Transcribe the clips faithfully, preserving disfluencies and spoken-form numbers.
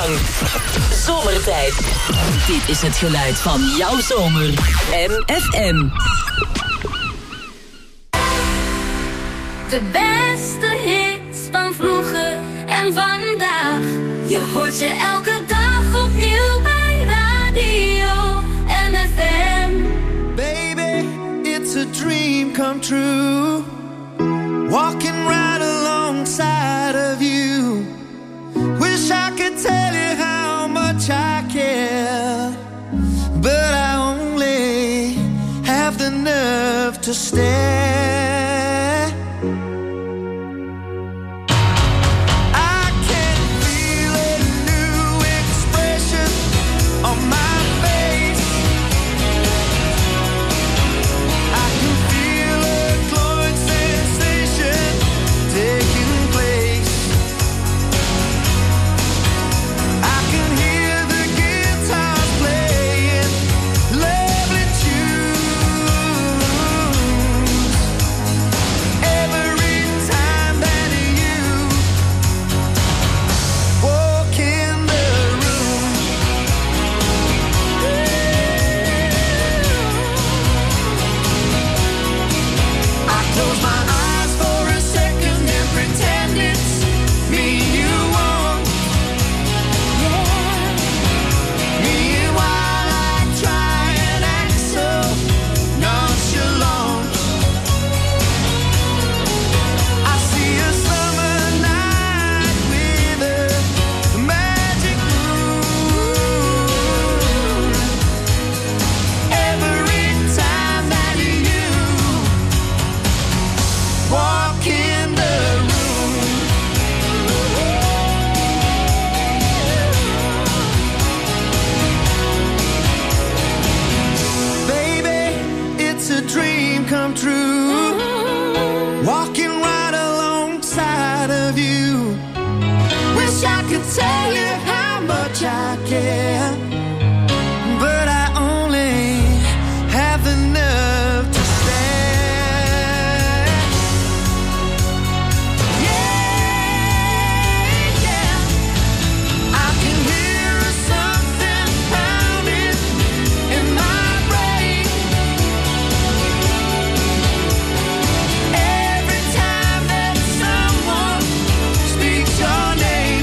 lang. Zomertijd. Dit is het geluid van jouw zomer. M F M. De beste hits van vroeger en vandaag. Je hoort ze elke dag opnieuw bij radio M F M. Baby, it's a dream come true. Walking right alongside of you. Wish I could tell you how much I care, but I only have the nerve to stare. Tell you how much I care, but I only have the nerve to stare. Yeah, yeah, I can hear something pounding in my brain every time that someone speaks your name.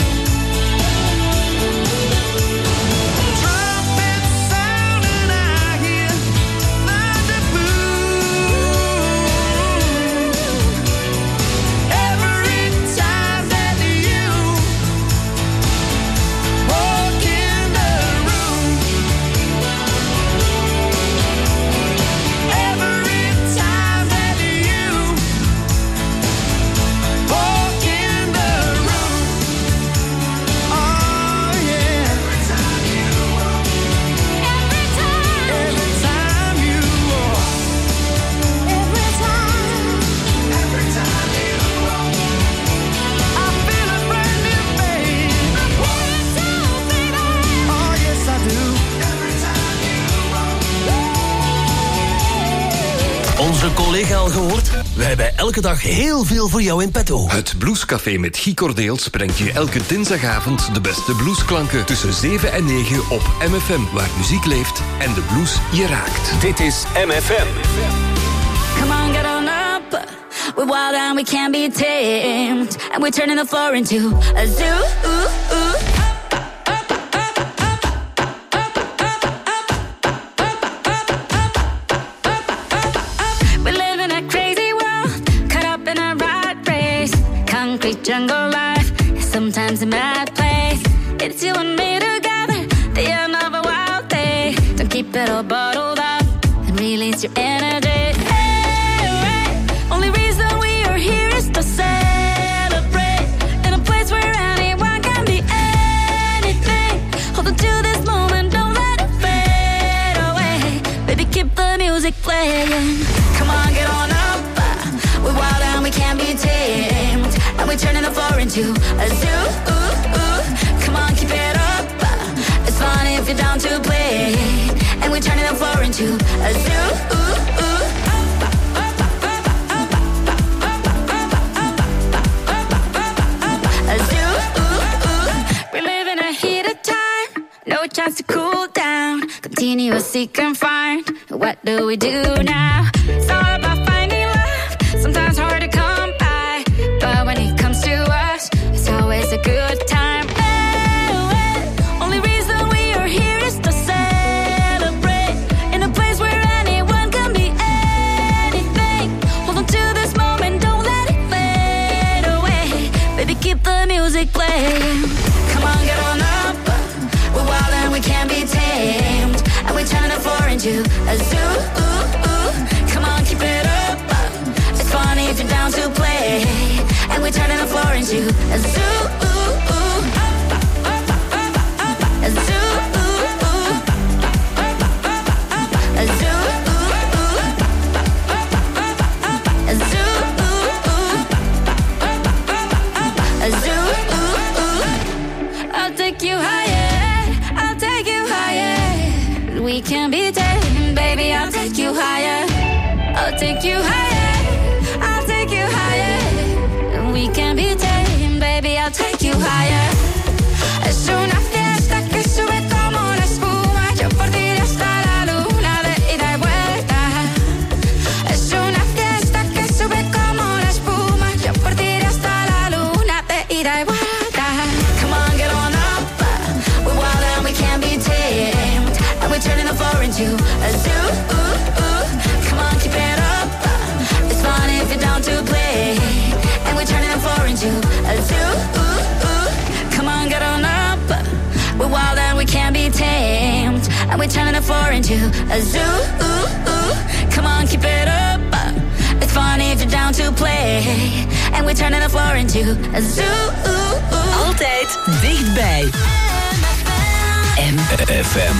Onze collega al gehoord? We hebben elke dag heel veel voor jou in petto. Het Bluescafé met Guy Cordeels brengt je elke dinsdagavond de beste bluesklanken tussen zeven en negen op M F M, waar muziek leeft en de blues je raakt. Dit is M F M. Come on, get on up. We're wild and we can't be tamed. And we're turning the floor into a zoo. Ooh, ooh. Jungle life, sometimes a mad place. It's you and me together, the end of a wild day. Don't keep it all bottled up and release your energy. Hey, right. Only reason we are here is to celebrate in a place where anyone can be anything. Hold on to this moment, don't let it fade away. Baby, keep the music playing. Come on, get on up. We're wild and we can't be tamed. And we're turning the floor into a zoo. Ooh, ooh. Come on, keep it up. It's fun if you're down to play. And we're turning the floor into a zoo. Ooh, ooh. A zoo. Ooh, ooh. We're living a to cool down. Continuous seek and find. What do we do now? It's all about finding love. Sometimes hard to come by, but when it comes to us, it's always a good time. Hey, hey. Only reason we are here is to celebrate in a place where anyone can be anything. Hold on to this moment, don't let it fade away. Baby, keep the music playing. Come on, get on up. We're wild and we can't be tamed, and we're turning the floor into a zoo. Come on, keep it up. It's funny if you're down to play, and we're turning the floor into a zoo. A zoo. A zoo. A zoo. A zoo. I'll take you higher. I'll take you higher. We can be tamed, baby. I'll take you higher. I'll take you higher. I'll take you higher. We can be tamed, baby. I'll take you higher. Es una fiesta que sube como la espuma. Yo por ti hasta la luna de ida y vuelta. Es una fiesta que sube como la espuma. Yo por ti hasta la luna de ida y vuelta. Come on, get on up. We're wild and we can't be tamed, and we're turning the floor into a zoo. Come on, keep it up. It's fun if you're down to play, and we're turning the floor into a zoo. Come on, get on up. We're wild and we can't be tamed, and we're turning the floor into a zoo. Come on, keep it up. It's fun if you're down to play, and we're turning the floor into a zoo. Altijd dichtbij. M F M.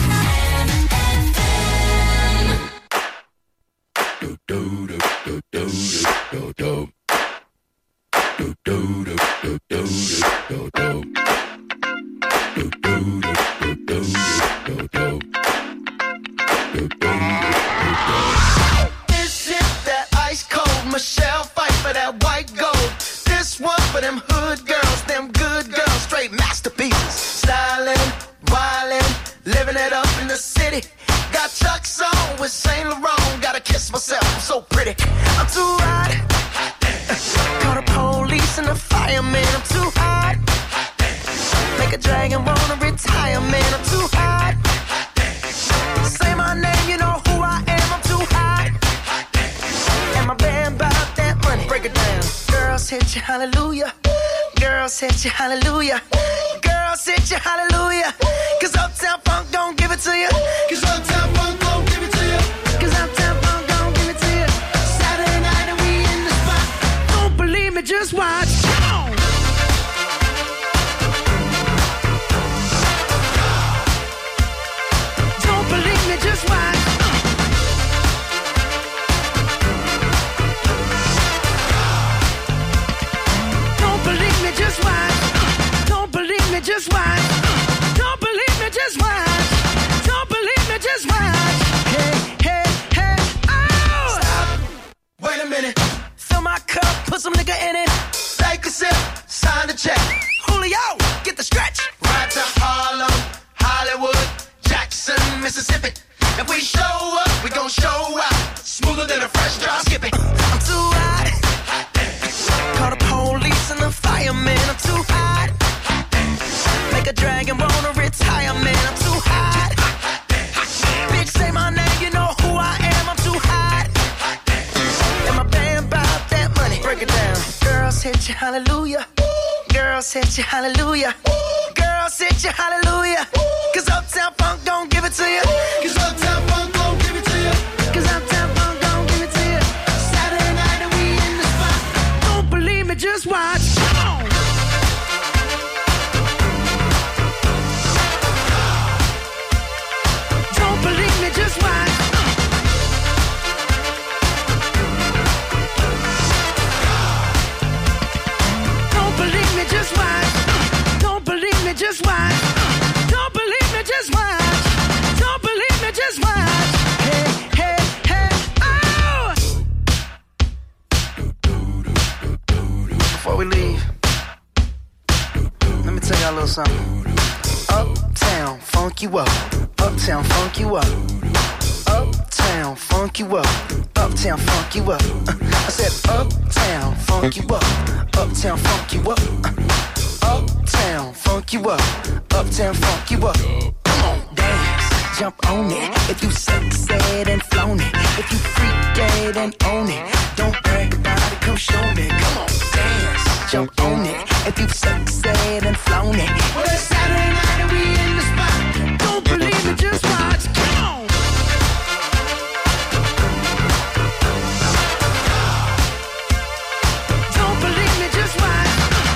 This is that ice cold Michelle fight for that white gold. This one for them hood girls, them good girls, straight masterpieces. Styling, wildin', living it up in the city. Got Chuck's on with Saint Laurent. Gotta kiss myself, I'm so pretty. I'm too hot. Call the police and the fireman. I'm too hot. Make a dragon wanna retire, man. I'm too hot. Say my name, you know who I am. I'm too hot. And my band bought that money. Break it down. Girls hit you, hallelujah. Girls hit you, hallelujah. Girls hit you, hallelujah. Cause Uptown Funk don't give it to you. Cause Uptown Funk don't give it to you. Cause Uptown Funk don't give it to you. Saturday night and we in the spot. Don't believe me, just watch. Come on. Don't believe me, just watch. Don't believe me, just watch. Don't believe me, just watch. Don't believe me, just watch. Don't believe me, just watch. Hey, hey, hey, oh! Stop. Wait a minute. Fill my cup, put some nigga in it. Take a sip, sign the check. Julio, get the stretch. Ride to Harlem, Hollywood, Jackson, Mississippi. If we show up, we gon' show out. Smoother than a fresh drop. Skip it. I'm too hot. Call the police and the fireman. I'm too hot. Make a dragon wanna retire, man. I'm too hot. Bitch, say my name, you know who I am. I'm too hot. And my band bought that money. Break it down. Girls hit you, hallelujah. Girls hit you, hallelujah. Girls hit you, hallelujah. Cause Uptown Funk don't give it to you. Cause Uptown Funk don't give it to you. Cause Uptown Funk don't give it to you. Saturday night and we in the spot. Don't believe me, just watch. Come on. Don't believe me, just watch. Don't believe me, just watch. Don't believe me, just watch. Don't believe me, just watch. Don't believe me, just watch. Hey, hey, hey, oh! Before we leave, let me tell y'all a little something. Uptown Uptown, funk you up. Uptown, funk you up. Uptown, funk you up. Uptown, funk you up. I said uptown, funk you up. Uptown, funk you up. Uptown, funk you up. Uptown, funk you up. Come on, dance, jump on it. If you succeed and flown it. If you freak dead and own it. Don't brag about it, come show me. Come on, dance, jump on it. If you succeed and flown it. Well, it's Saturday night and we in the spot. Don't believe it, just watch. Come on. Don't believe me, just watch.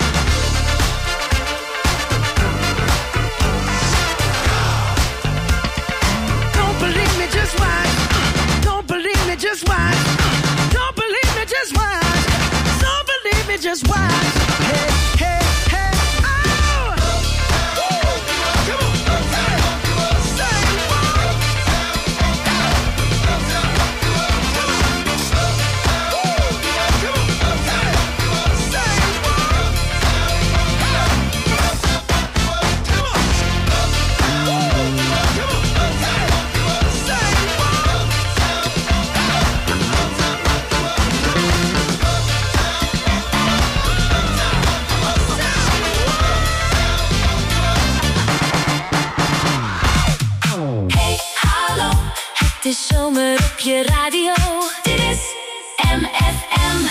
Don't believe me, just watch. Don't believe me, just watch. Don't believe me, just watch. Don't believe me, just watch. Hey, hey, hey, oh! Come on, say what? Het is zomer op je radio. Dit is M F M.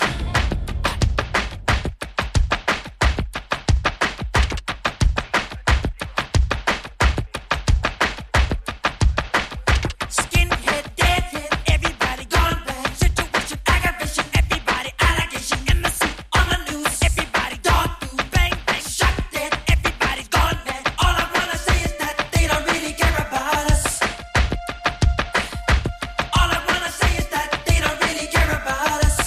Skinhead, deadhead, everybody gone bad. Situation, aggravation, everybody allegation. In the suit, on the news, everybody dog do. Bang, bang, shot dead, everybody's gone bad. All I wanna say is that they don't really care about us. All I wanna say is that they don't really care about us.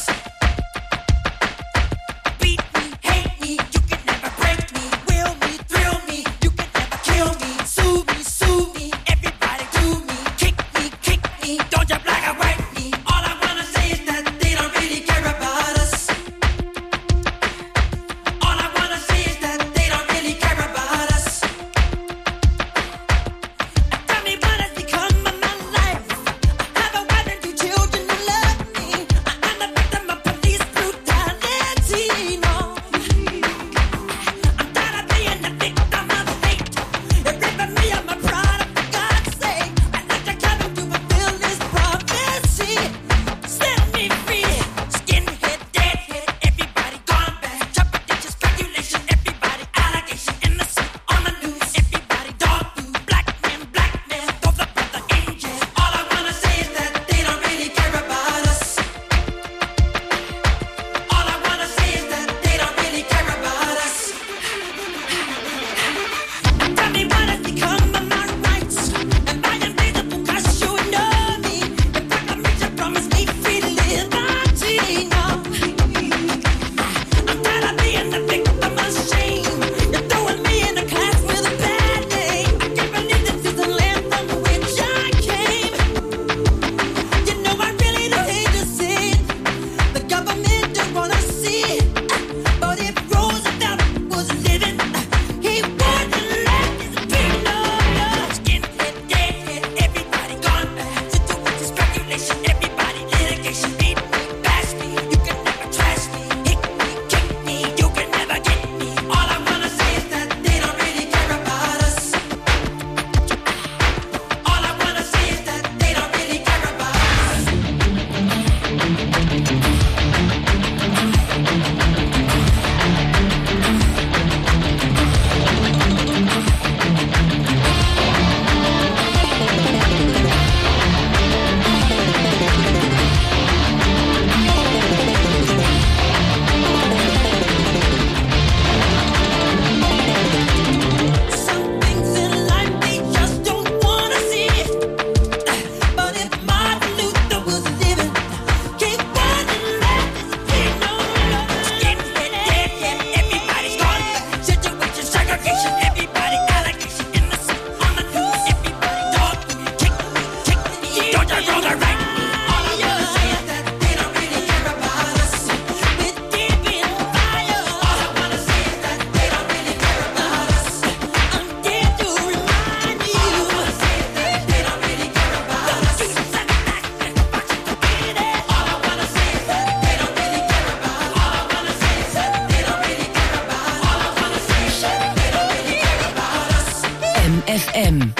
Jam F M.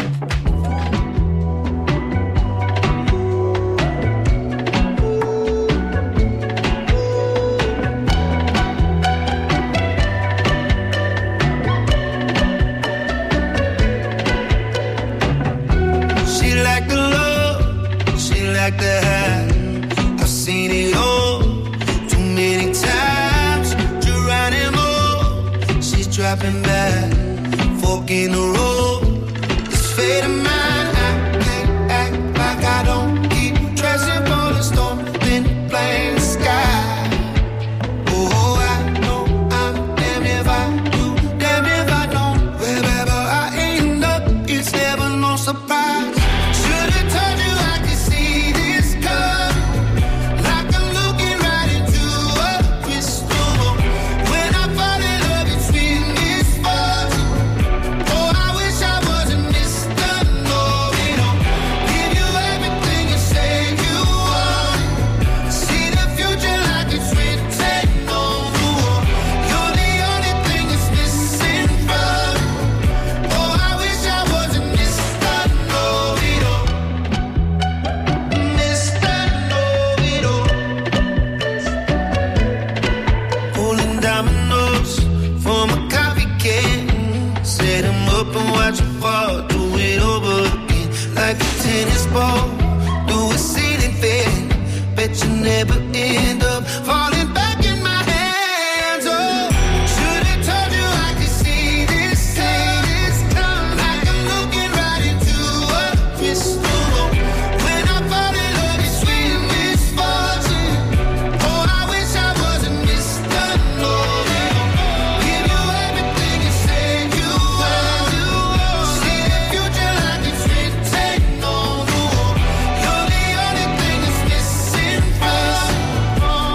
Like the high, I've seen it all too many times. Geronimo, she's dropping back, fork in the road. This fate of mine, I can't act like I don't keep dressing for the storm, then blame the sky. Oh, I know I'm damn if I do, damn if I don't. Wherever I end up, it's never no surprise. Should've told you I could see this coming. Like I'm looking right into a crystal ball. When I fall in love, it's with misfortune. Oh, I wish I wasn't Mister Know-it-all. Give you everything you say you want. See the future like it's written on the wall. You're the only thing that's missing from me. Oh, I wish I wasn't Mister Know-it-all. Mister Know-it-all. Rolling dominoes from a coffee can. Set 'em up and watch 'em fall. Do it over again like a tennis ball. Do a ceiling fan. Bet you never end up falling back in my hands. Oh, should've told you I could see this coming. Like I'm looking right into a crystal ball. When I fall in love, it's with misfortune. Oh, I wish I wasn't Mister Know-it-all. Give you everything you say you want. See the future like it's written on the wall. You're the only thing that's missing from me.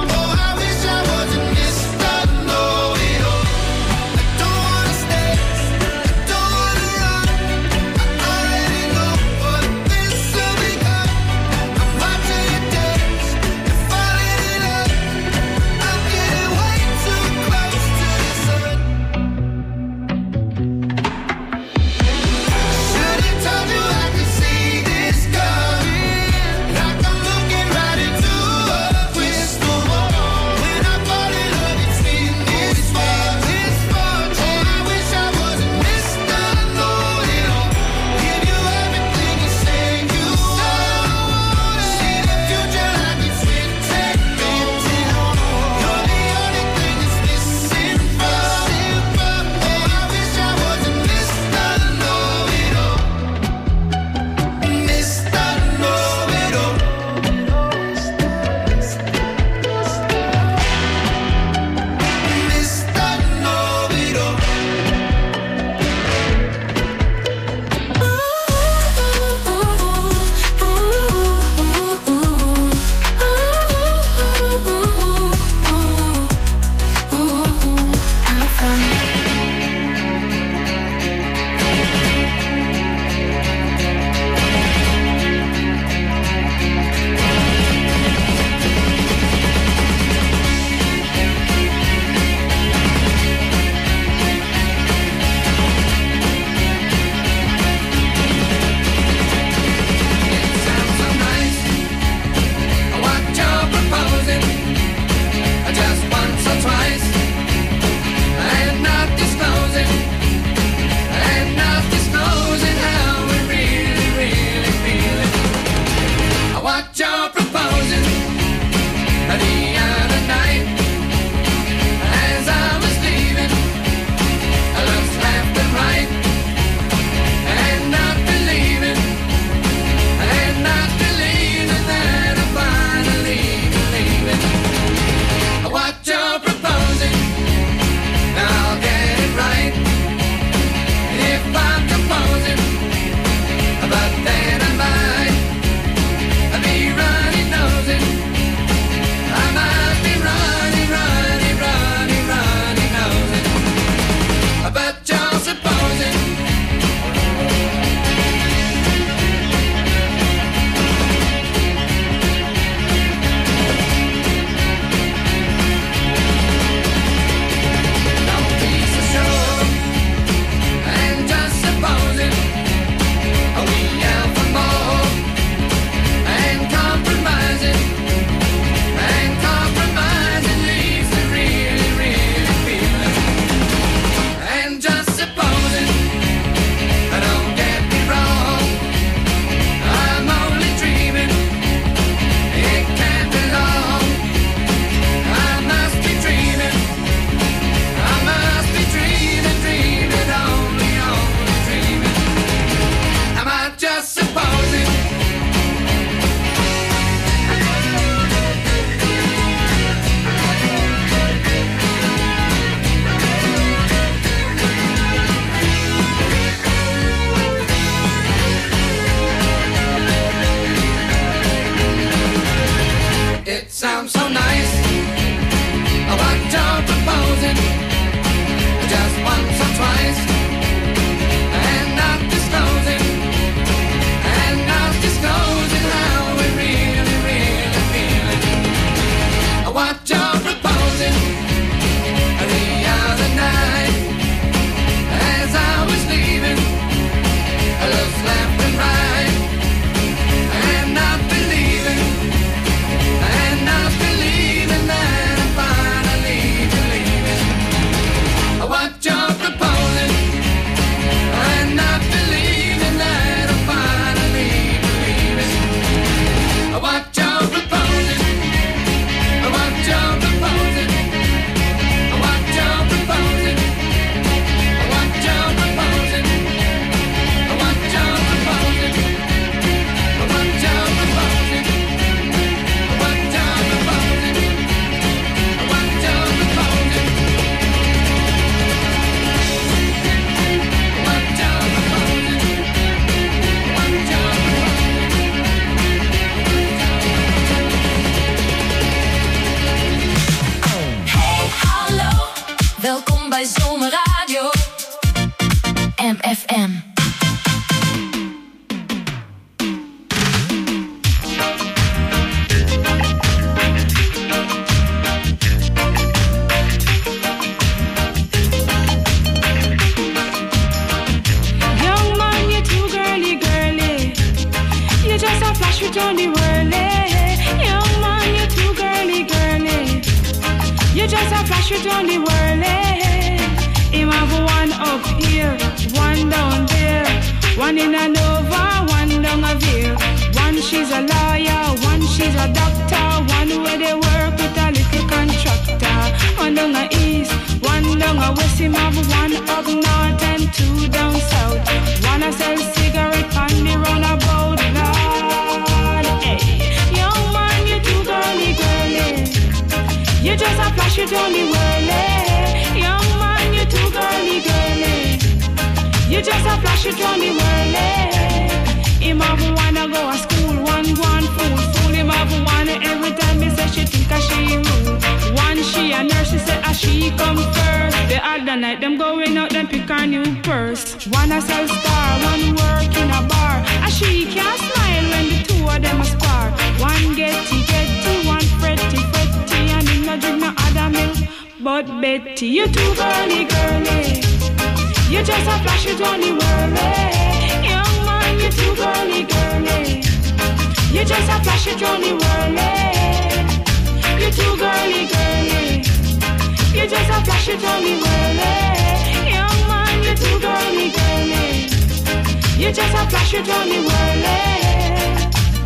Jam F M. On the whirly, young man, you're too girly, girly. You just a flash it on the whirly. Him have one up here, one down there, one in a Nova, one down a Veer. One she's a lawyer, one she's a doctor, one where they work with a little contractor. One down a east, one down a west. Him have one up north and two down south. One a sell cigarette on the roundabout. You just a flash it on the whirly. Young man, you too girly, girly. You just a flash it on the whirly. Him have wanna go to school, one one fool, fool. Him have one every time he say she think a she rude. One she a nurse, she say a she come first. The other night them going out, them pick a new purse. One a sell star, one work in a bar. A she can't smile when the two of them a spar. One getty getty, one fretty fretty, and him no drink no other milk but Betty. You too girly, girly. You just a flash it on the whirly. Young man, you too girly, girly. You just a flash it on the whirly. You too girly, girly. You just a flash it on the whirly. Young man, you too girly, girly. You just a flash it on the whirly.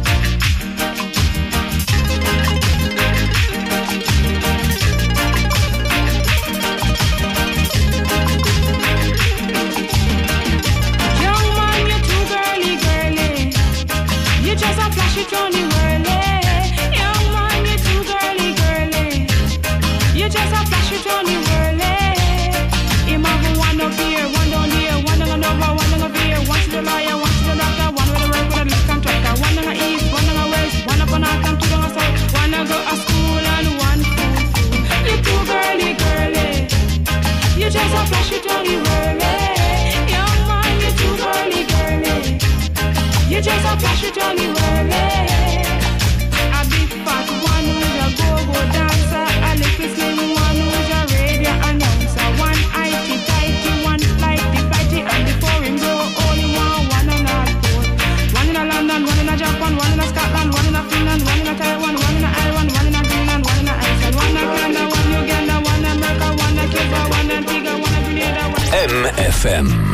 Just a flash it on the whirly. Young man, you too girly, girly. You just a flash it on the whirly. Him have one up here, one down here, one down over, one down over here. One to the lawyer, one to the doctor, one with the work with a little contractor. One down the east, one down the west, one up on north and two down the south. One to go to school and one fool. You too girly, girly. You just a flash it on the whirly. Young man, you too girly, girly. You just a flash it on the whirly. A big fat one who's a go-go dancer. A little slim one who's a radio announcer. One itey tighty, one flighty flighty. And before him go, only one, one on North Pole. One in a London, one in a Japan, one in a Scotland, one in a Finland, one in a Taiwan, one in a Ireland, one in a Greenland, one in a Iceland, one in Canada, one in Uganda, one in America, one in Cuba, one in Antigua, one in Grenada, one in... M F M.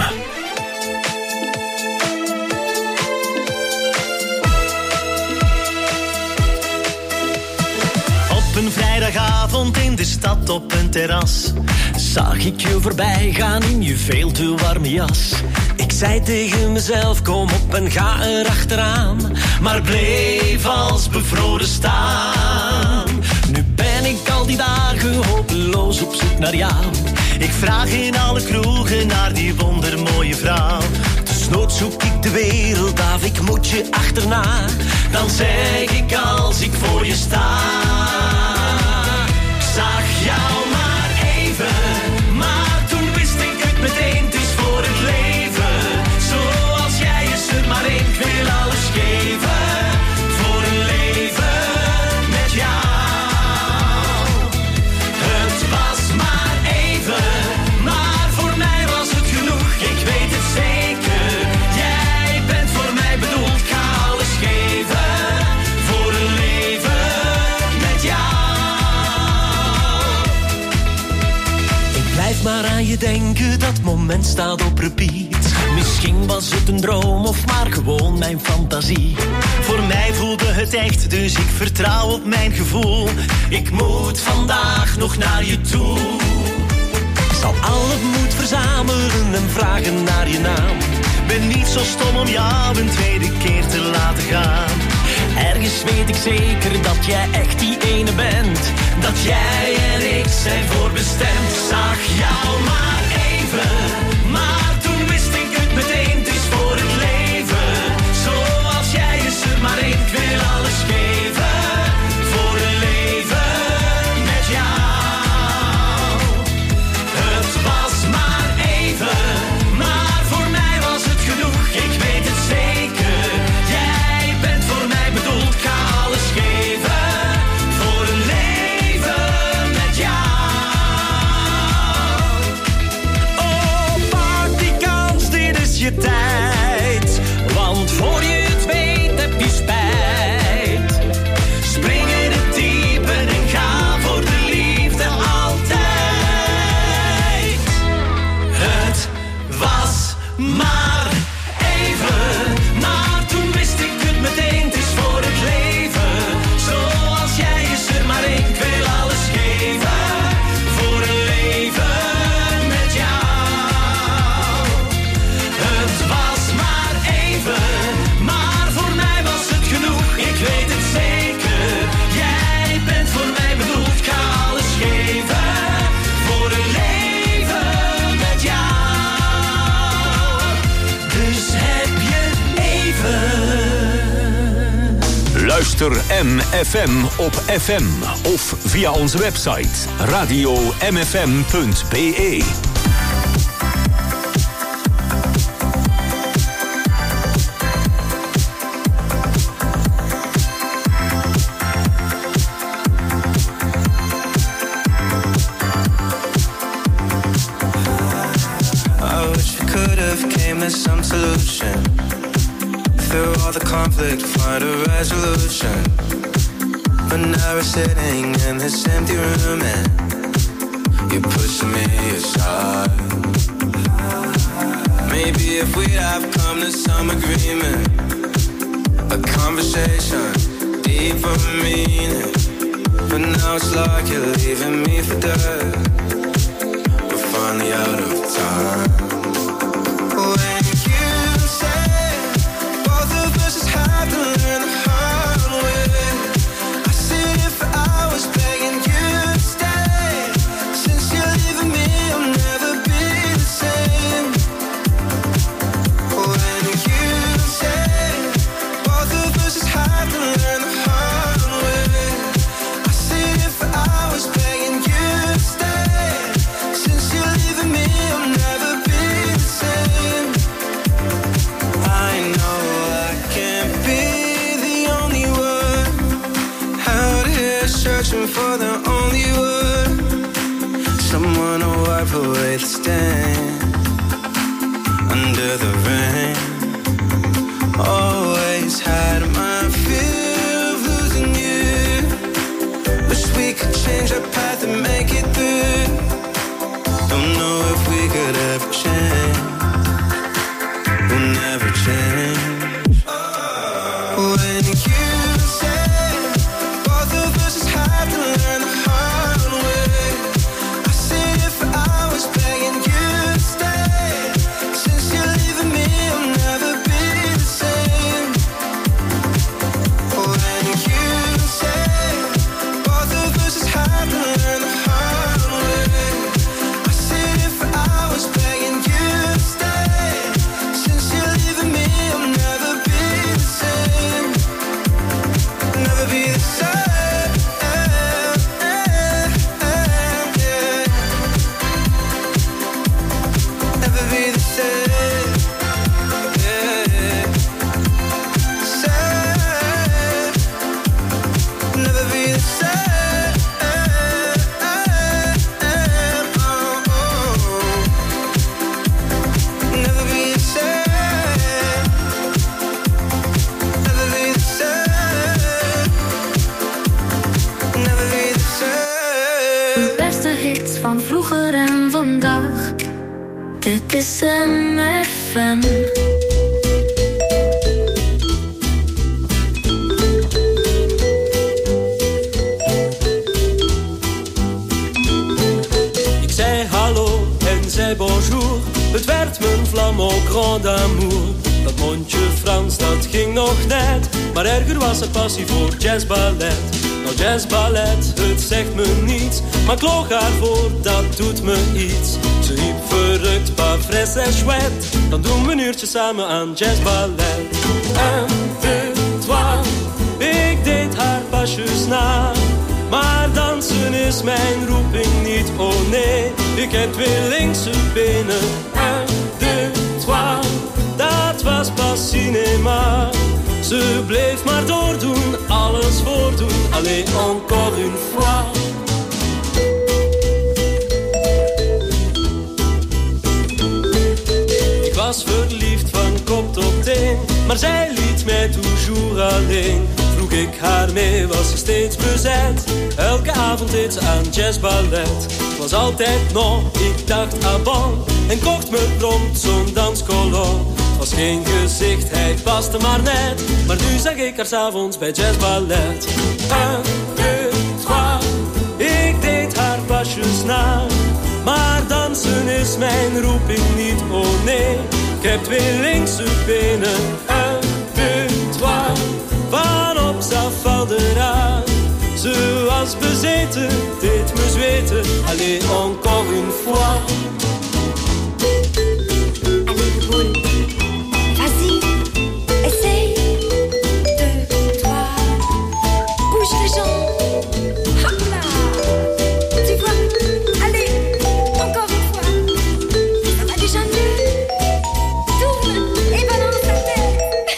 Op een vrijdagavond in de stad op een terras zag ik je voorbij gaan in je veel te warme jas. Ik zei tegen mezelf, kom op en ga erachteraan, maar bleef als bevroren staan. Nu ben ik al die dagen hopeloos op zoek naar jou. Ik vraag in alle kroegen naar die wondermooie vrouw. Dus nooit zoek ik de wereld af, ik moet je achterna. Dan zeg ik als ik voor je sta. Zag jou maar even, maar toen wist ik het meteen, het is voor het leven. Zoals jij is er maar één, ik wil alles geven. Voor een leven met jou. Het was maar even, maar voor mij was het genoeg. Ik weet het zeker, jij bent voor mij bedoeld. Ik ga alles geven, voor een leven met jou. Blijf maar aan je denken, dat moment staat op repeat. Misschien was het een droom of maar gewoon mijn fantasie. Voor mij voelde het echt, dus ik vertrouw op mijn gevoel. Ik moet vandaag nog naar je toe. Ik zal al het moed verzamelen en vragen naar je naam. Ben niet zo stom om jou een tweede keer te laten gaan. Ergens weet ik zeker dat jij echt die ene bent. Dat jij en ik zijn voorbestemd. Zag jou maar even, maar toen wist ik het meteen. Het is voor het leven, zoals jij is er maar één. Ik wil alles geven, voor een leven met jou. Het was maar even, maar voor maar even. Maar toen wist ik het meteen, het is voor het leven. Zoals jij is er maar één, ik wil alles geven. Voor een leven met jou. Het was maar even, maar voor mij was het genoeg. Ik weet het zeker, jij bent voor mij bedoeld. Ik ga alles geven voor een leven met jou. Dus heb je even. Luister M F M op F M of via onze website radio m f m punt b e. I wish we could have came to some solution. Through all the conflict, find a resolution. But now we're sitting in this empty room and you're pushing me aside. Maybe if we'd have come to some agreement, a conversation, deeper meaning. But now it's like you're leaving me for dead. We're finally out of time. When you say both of us just have to learn the hard way, I sit here for hours begging you to stay. Since you're leaving me, I'll never be the same. When you say both of us just have to learn the hard way, I sit here for hours begging you to stay. Since you're leaving me, I'll never be the same. I know I can't be the only one out here searching for the only one, someone to wipe away the stain under the rain. Always had my fear of losing you. Wish we could change our path and make it through. Don't know if we could ever change. We'll never change. When you say both of us just have to learn the hard way, I sit here for hours begging you to stay. Since you're leaving me, I'll never be the same. When you say both of us just have to learn the hard way, I sit here for hours begging you to stay. Since you're leaving me, I'll never be the same. Never be the same. Never be the same. Same. Never be the same. Oh, oh. Never be the same. Never be the same. Never be the same. De beste hits van vroeger en vandaag. Dit is M F M. Ik zei hallo en zei bonjour. Het werd mijn vlam au grand amour. Dat mondje Frans, dat ging nog net. Maar erger was haar passie voor jazzballet. Nou jazzballet, het zegt me niets. Maar ik loog haar voor, dat doet me iets. Ze riep verrukt, pas frais en chouette. Dan doen we een uurtje samen aan jazzballet. Un, deux, trois. Ik deed haar pasjes na. Maar dansen is mijn roeping niet, oh nee. Ik heb twee linkse benen. Un, deux, trois. Dat was pas cinéma. Ze bleef maar doordoen, alles voordoen. Allez, encore une fois. Ik was verliefd van kop tot teen, maar zij liet mij toujours alleen. droeg ik haar mee, was ze steeds bezet. Elke avond deed ze aan jazzballet. Het was altijd nog, ik dacht à bon. En kocht me prompt zo'n danskolon. Het was geen gezicht, hij paste maar net. Maar nu zag ik haar 's avonds bij jazzballet. Un, deux, trois, ik deed haar pasjes na. Maar dansen is mijn roeping niet, oh nee. Ik heb twee linkse benen. Un, deux, trois, van op Zafaldera. Ze was bezeten, deed me zweten. Allez, encore une fois. Allez, boule, vas-y, essaye. Deux, trois, bouge les jambes. Hop là, tu vois. Allez, encore une fois. Ça va déjà mieux. Tourne et balance la tête.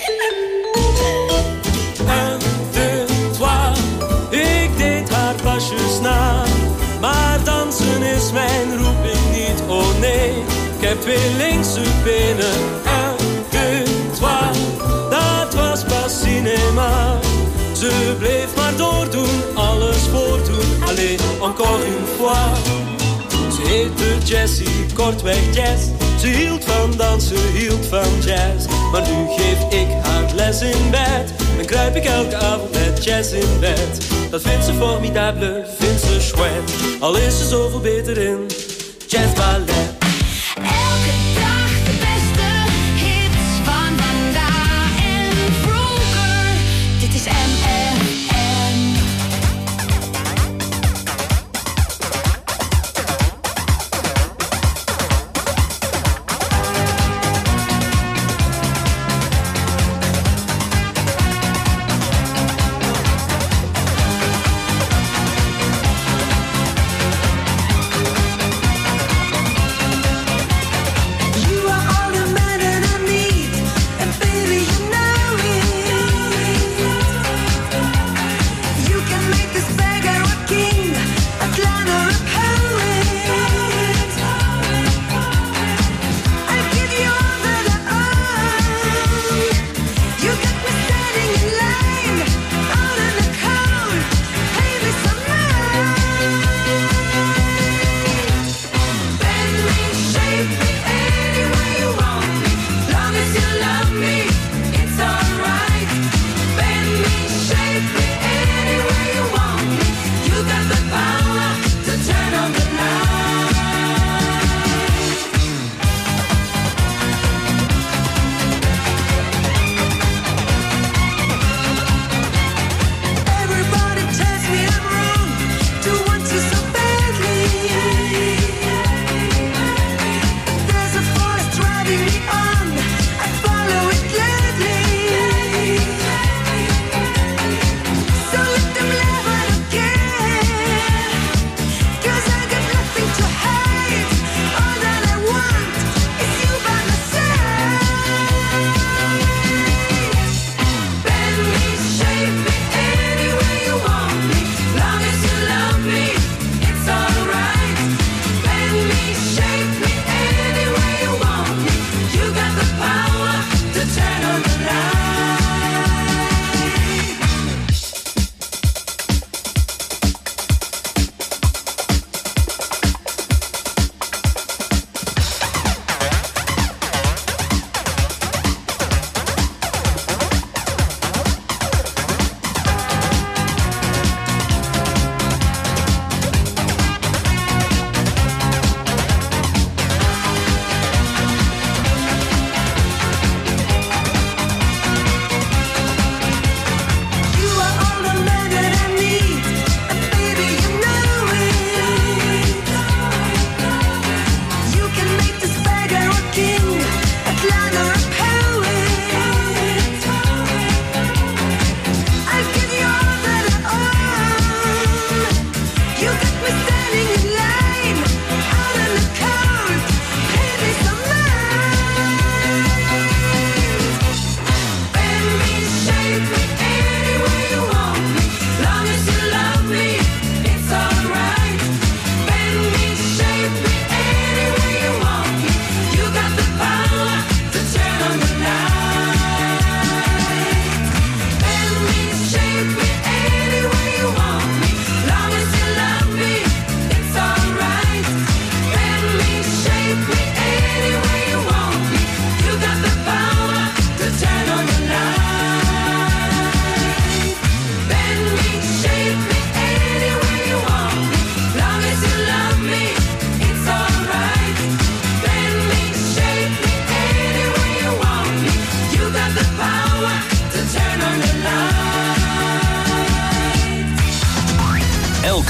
Un, deux, trois, ik deed haar pasjes na. Maar dansen is mijn roeping niet, oh nee. Ik heb twee linkse benen. Un, deux, trois, dat was pas cinema. Ze bleef maar doordoen, alles voordoen. Allez, encore une fois. Ze heette Jessie, kortweg Jess. Ze hield van dansen, hield van jazz. Maar nu geef ik haar les in bed. Dan kruip ik elke avond met jazz in bed. Dat vindt ze formidable, vindt ze chouette. Al is ze zoveel beter in jazzballet. Elke dag de beste hits van vandaag en vroeger. Dit is M F M.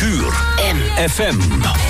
Mercure. M F M.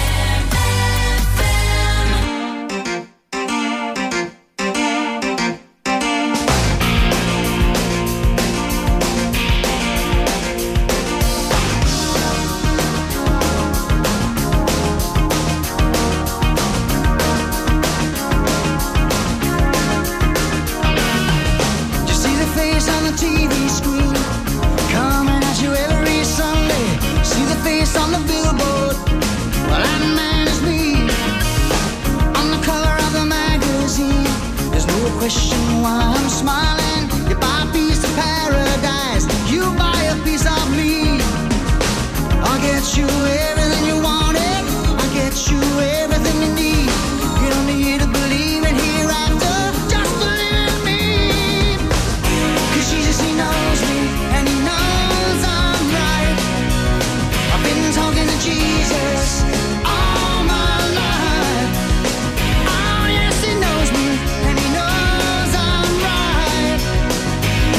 Question why I'm smiling. You buy a piece of paradise, you buy a piece of me. I'll get you everything you wanted, I'll get you everything you need. You don't need to believe in hereafter, just believe in me. Cause Jesus, he knows me, and he knows I'm right. I've been talking to Jesus all my life. Oh yes, he knows me, and he knows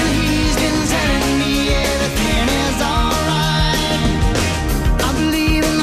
believe in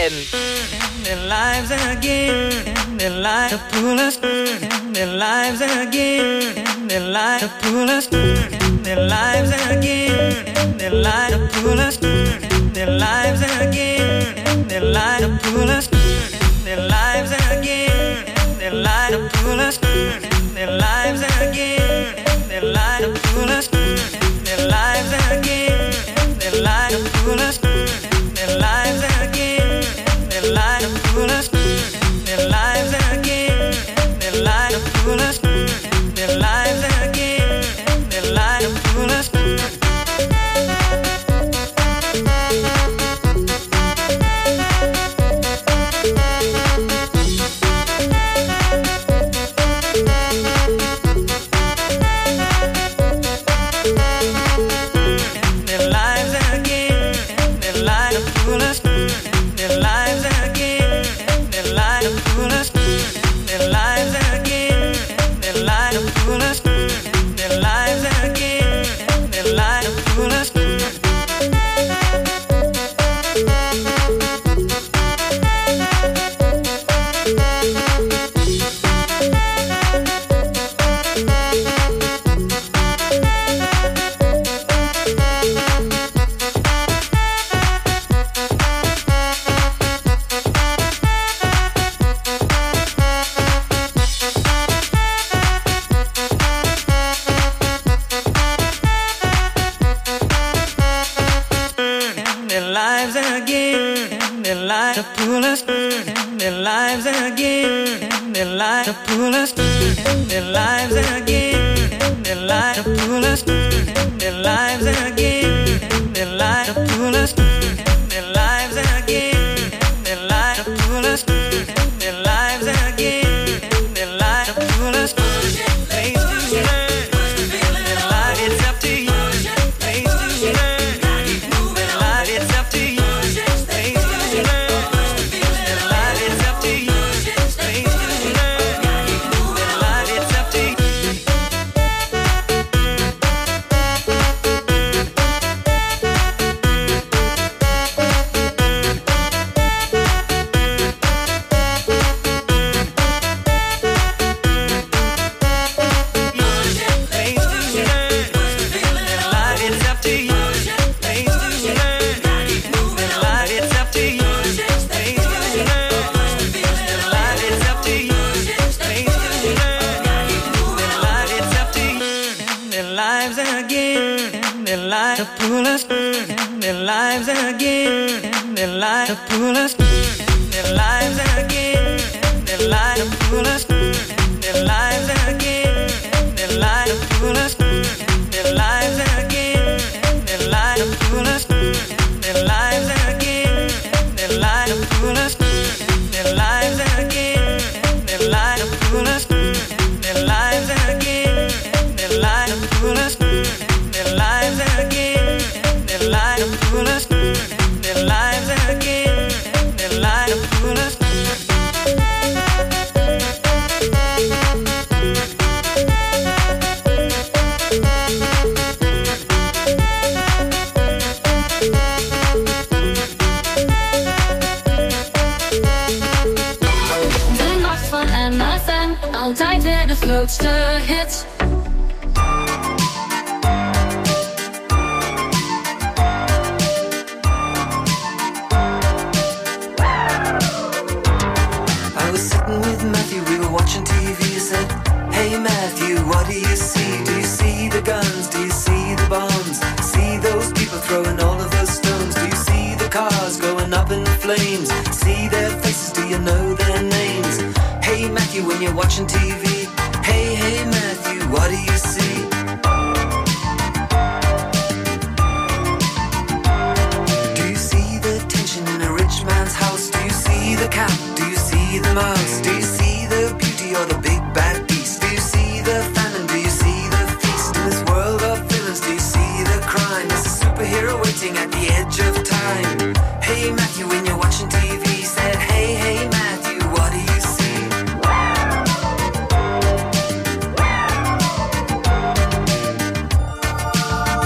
M. Their lives again, their lives to pull us, their lives again, their lives to pull us, their lives again, their lives to pull us, their lives again, their lives to pull us, their lives again, their lives to pull us, their lives again, their lives to pull us, their lives again, their lives to pull us, their lives again, their lives to pull us, their lives again, their lives to pull us, their lives again, their lives to pull us.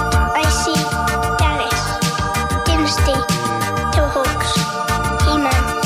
He-Man.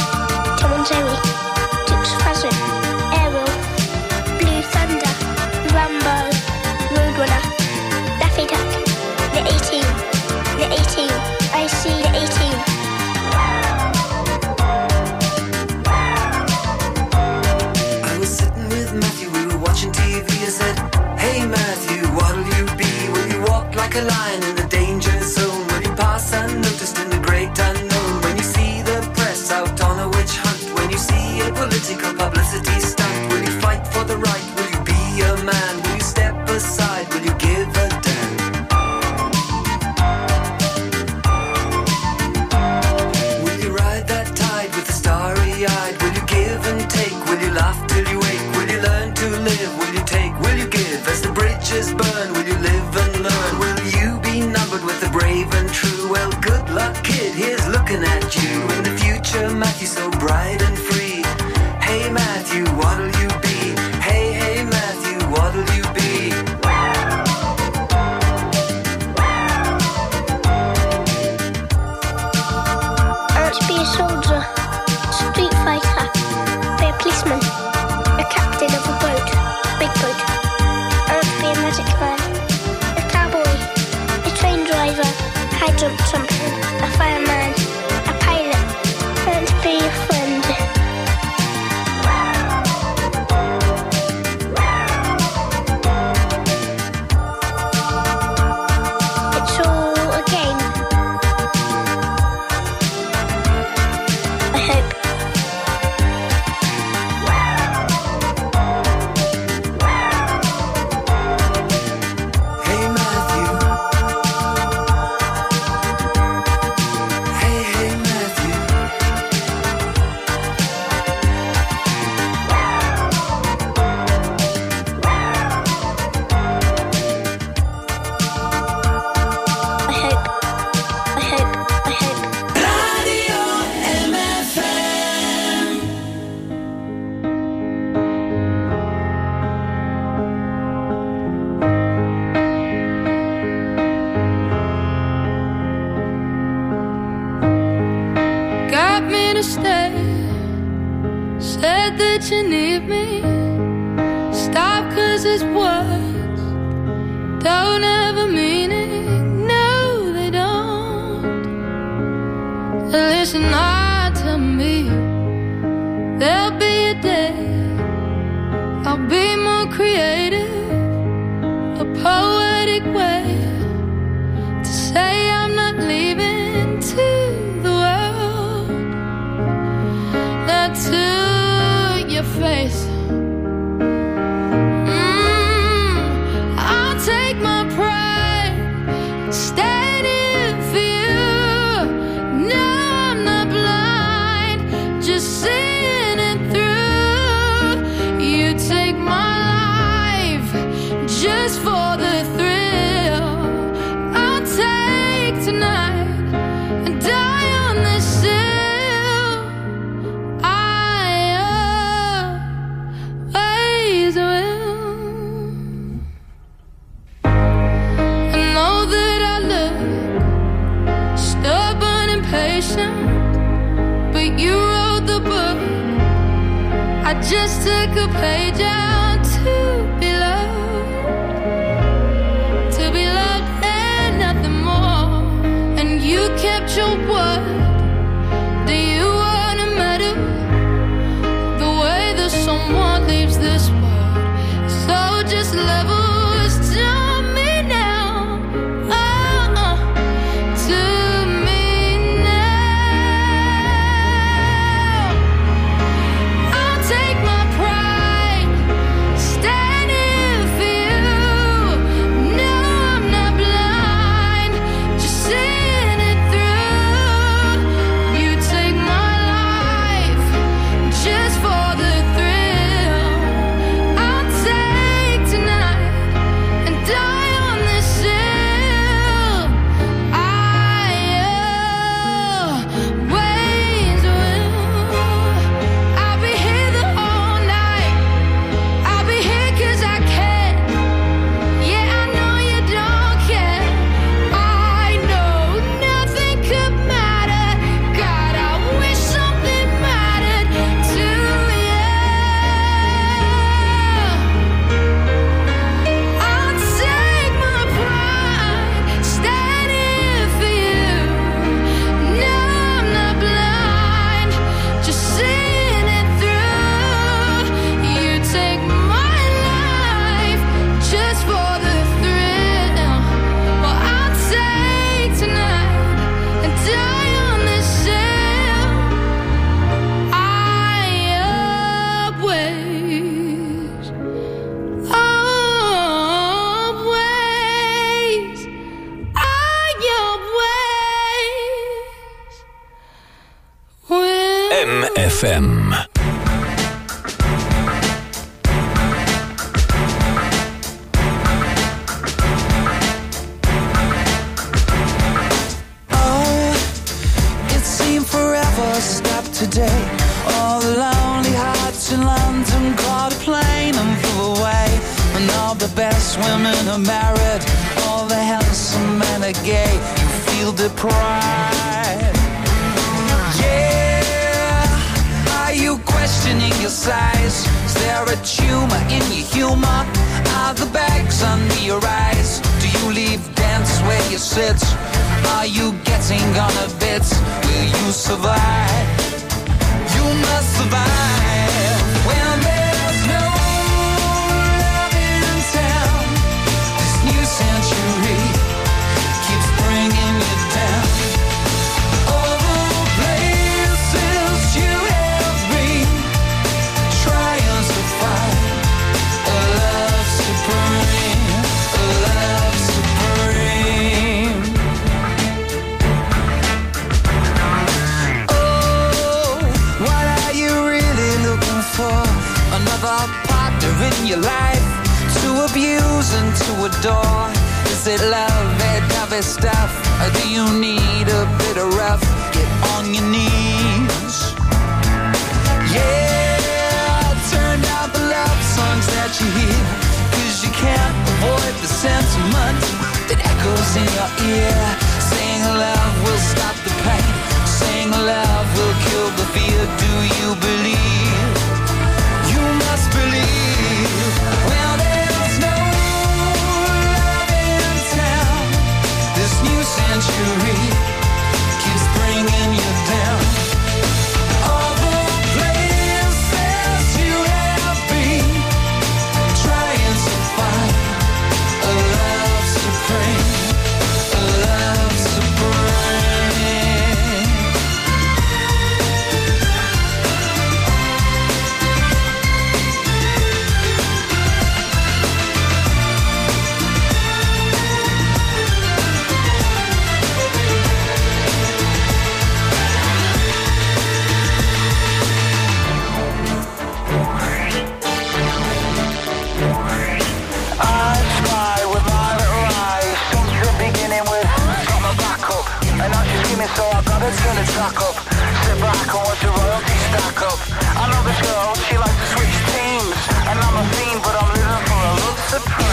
Matthew so bright and free. Hey Matthew, what'll you be? Hey, hey Matthew, what'll you be? I want to be a soldier, street fighter, be a policeman, a captain of a boat, big boat. I want to be a magic man, a cowboy, a train driver, high jump champion, a fireman, a pilot. I want to be a friend. It's all a game. I hope. Hey Matthew. Hey, hey Matthew. I hope. I hope. I hope. Radio M F M. Got me to stay. Said that you need me. Stop, cause it's words don't ever mean it. No, they don't. Listen hard to me. There'll be a day I'll be more creative, a poetic way to say I'm not leaving to the world, not to your face. Mm, I'll take my pride, standing for you. No, I'm not blind, just seeing it through. You take my life just for the thrill. I'll take tonight and die on this hill. I always will. I know that I look stubborn and patient, but you wrote the book. I just took a page out to be loved, to be loved and nothing more. And you kept your word. Do you want a medal? The way that someone leaves this world. So just levels to me now. Oh, oh, to me now. I'll take my pride, standing for you. No, I'm not blind, just seeing it through. You take my life just for the thrill. I'll take tonight and die on this hill. I always will. I'll be here the whole night. I'll be here 'cause I can. Yeah, I know you don't care. I know nothing could matter. God, I wish something mattered to you. I'll take my pride, standing for you. No, I'm not blind, just seeing it through. You take my life just for the thrill. Well, I'll take tonight and die on this hill. I always, always, I always will. M F M. Oh, it seemed forever stopped to today. All the lonely hearts in London caught a plane and flew away. And all the best women are married, all the handsome men are gay. You feel deprived. Yeah, are you questioning your size? Is there a tumor in your humor? Are the bags under your eyes? Do you leave dance where you sit? Are you getting on a bit? Will you survive? You must survive when there's no love in town. This new century keeps bringing you down. All the places you have been, trying to find a love supreme, a love supreme. Oh, what are you really looking for? Another partner in your life to abuse and to adore? Is it love, that heavy stuff? Or do you need a bit of rough? Get on your knees. Yeah, turn down the love songs that you hear, 'cause you can't avoid the sentiment that echoes in your ear. Saying love will stop the pain, saying love will kill the fear. Do you believe? You must believe. Well, there's no love in town. This new century keeps bringing you down. All the places you have been, trying to find a love supreme, a love supreme. I spy with my little eyes, something beginning with got my back up, and now she's screaming, so I gotta turn the track up. Sit back and watch the royalty stack up. I know this girl, she likes to switch teams, and I'm a fiend, but I'm living for a love supreme.